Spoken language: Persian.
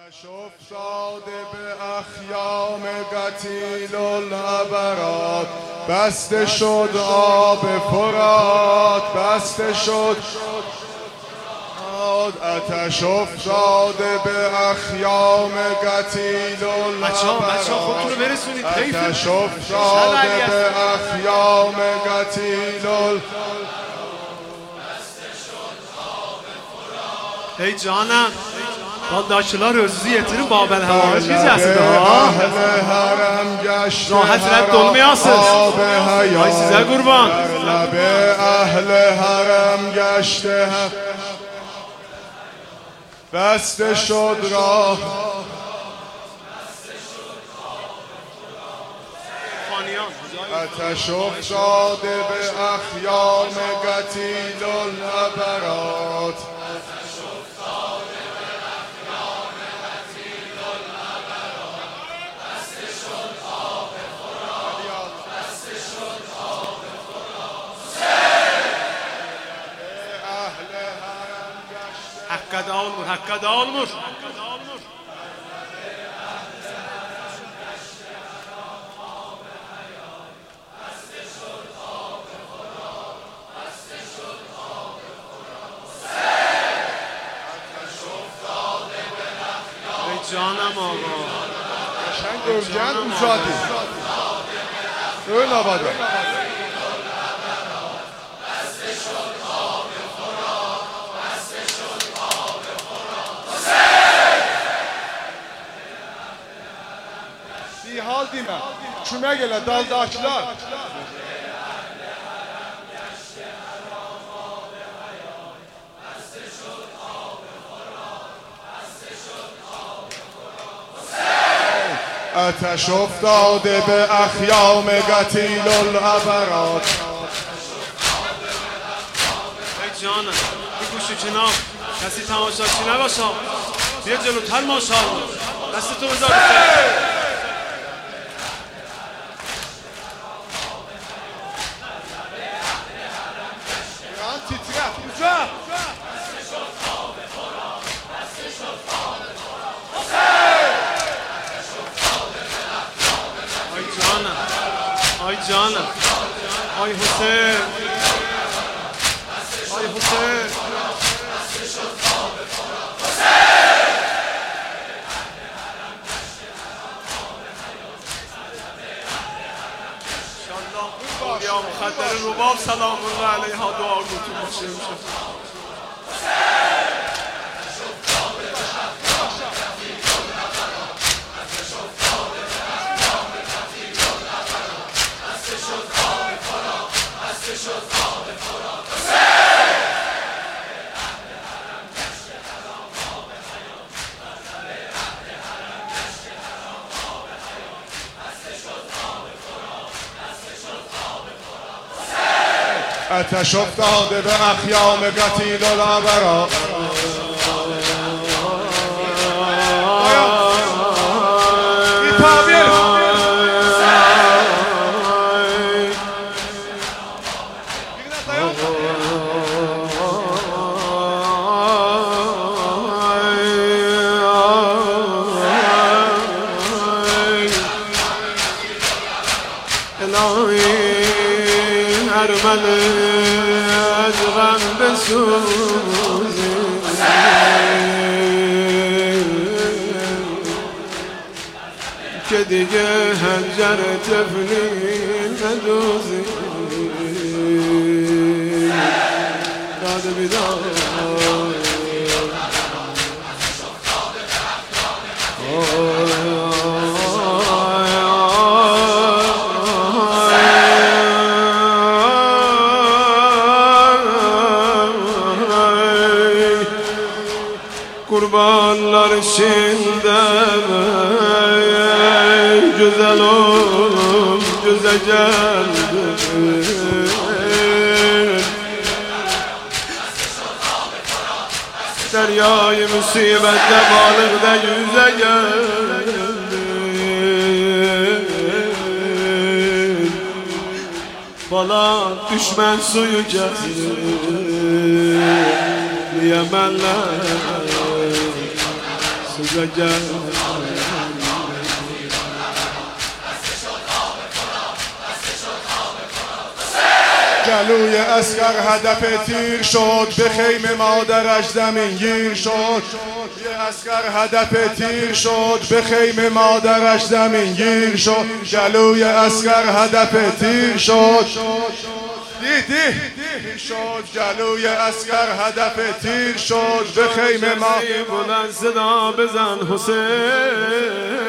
آتش افتاده به اخیام قتیل العبرات، بسته شد آب فرات، بسته شد آتش افتاده به اخیام قتیل العبرات، آتش افتاده به اخیام قتیل ای جانم داشتلا روزی اترین بابل هوا چیزی هست اهل حرم گشت راحت رد دلمی آسد آی سیزه قربان لب اهل حرم گشت بسته شد راه، آتش افتاده به اخیام قتیل العبرات، حقد آلمور حقد آلمور ای جانم آقا قشنگ گرگن اوزادی öyle آباده hal demə, kömək elə daldakılar. آتش افتاده به اخیام قتیل العبرات. ای جانم این گوشی کنار کسی تماشاچی نباشه بیا جلوتر ماشاءالله دست تو بذار آی جانم آی حسین آی حسین یا مخدر رباب سلام الله علیها دعا گوتون باشه آتش افتاده به اخیام قتیل العبرات. ارمن از غم بسوزی که دیگه هنجر تفلی ندوزی داده بیدار kurbanlar şimdiden güzel oğlum güzel geldi deryayı musibette balıkta yüze geldi bala düşmen suyu geldi Yemenler گلوی اسکر هدف تیر شد، به خیمه مادرش زمین گیر شد. اسکر هدف تیر شد، به خیمه مادرش زمین گیر شد. گلوی اسکر هدف تیر شد، دیدی شد. گلوی اسکر هدف تیر شد، به خیمه ما بلند صدا بزن حسین.